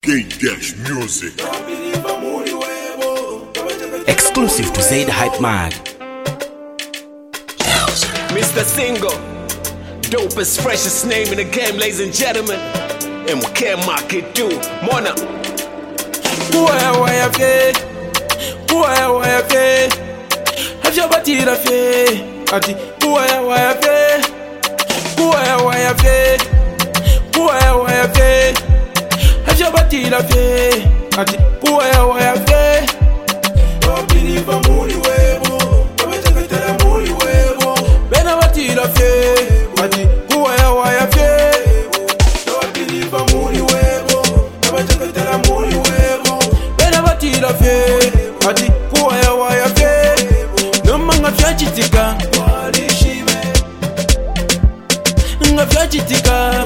K-Dash Music. Exclusive to Zaid Hype Mag. Mr. Single, dopest, freshest name in the game, ladies and gentlemen. And we can't mark it too. Mona. Have your body la fe? Ati waya fe? Have your body la fe? Ati waya fe? Believe muri webo, tabetera muri webo. Bena body la fe? Ati waya fe? Believe muri webo, tabetera muri webo. Bena body la fe? Ati waya fe? No manga fyachitika, nga fyachitika,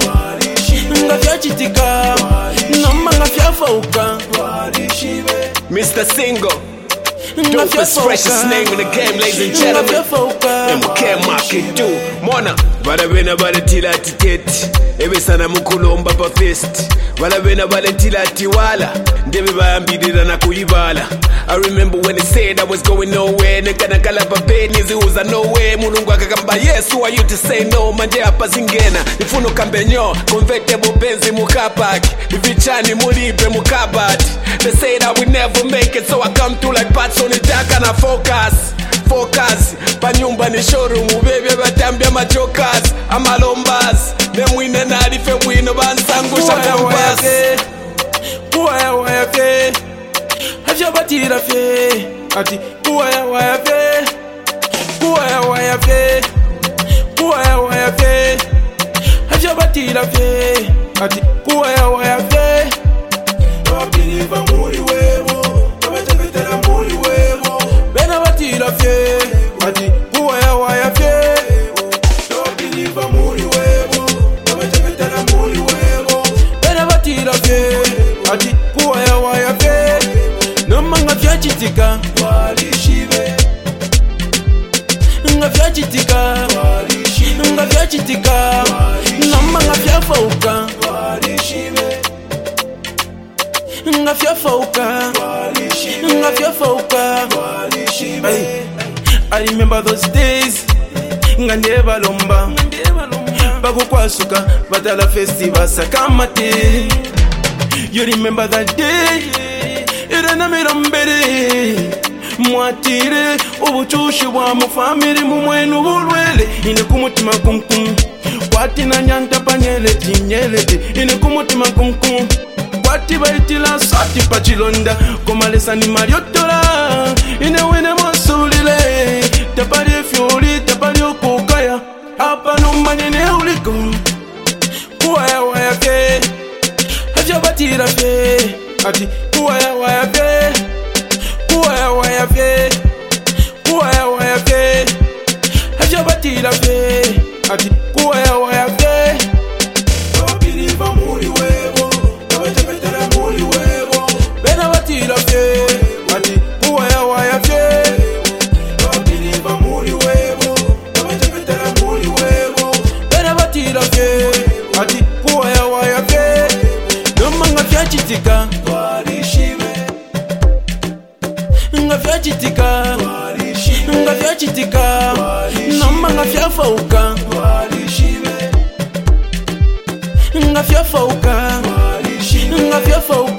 no manga fyafauka. Mr. Single, dopest, freshest name in the game, ladies and gentlemen. And we can't mark it too. Mona. Balabena baletila tiketi, ebe sana mukulomba pa fest. Balabena baletila tiwala, ndebe bayambidira na kuibala. I remember when they said I was going nowhere. Nekana kalapa bed niziuza nowhere. Mulungu akakamba yes, who are you to say no? Manje hapa zingena, nifuno kambenyo. Convertible benzi mukapaki, vichani mulipe mukabati. They said I would never make it, so I come through like bats on the jack and I focus. Panyumba ni showroom, baby batambia majokas. Amalombas, them win and I if you win bansangu shakambas. Waya fe? Have your body la fe? Ati waya fe? Waya fe? Have your body la fe? Ati waya fe? Believe muri webo, tabetera muri webo. Bena body la fe? Ati waya fe? Believe muri webo, tabetera muri webo. Bena body la fe? Ati waya fe? No manga fyachitika, nga fyachitika, no manga fyafauka, nga fyafauka. I remember those days, nga ndeba lomba, bakukwasuka batala festival sakamate. You remember that day? Irena mirambere mwatire ubuchushi bwa mufamili mumwenu bulwele. Ine kumutima kumkum kwati na nyanta panyele tinyelete. Ine kumutima kumkum kwati baitila sati pachilonda komalesa ni mariotola. Ine wene mosulile tapari fiori tapari okukaya hapa numbanyene uliko. Waya fe? Have your body la fe? Ati waya fe? Have your body la fe? Ati waya fe? Believe muri webo, tabetera muri webo. Bena body la fe? Ati waya fe? Believe muri webo, tabetera muri webo. Bena body la fe? Ati waya fe? No manga fyachitika, nga fyachitika, no manga fyafauka, nga fyafauka.